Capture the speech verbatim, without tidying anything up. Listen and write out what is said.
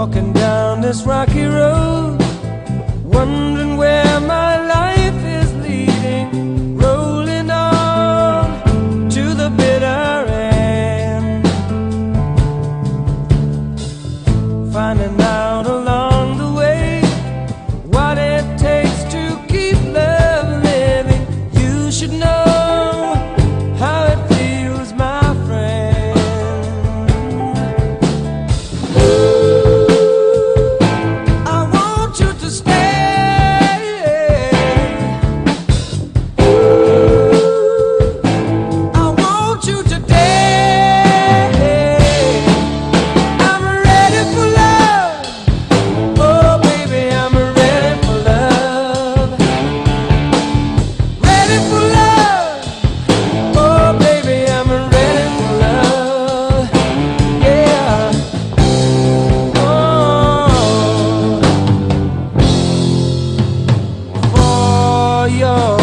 walking down this rocky road, wondering where my life is leading, rolling on to the bitter end, finding out along the way what it takes to keep love living. You should know how it feels, my friend. I want you to stay. I want you today. I'm ready for love. Oh baby, I'm ready for love. Ready for love. Oh baby, I'm ready for love. Yeah. Oh, for your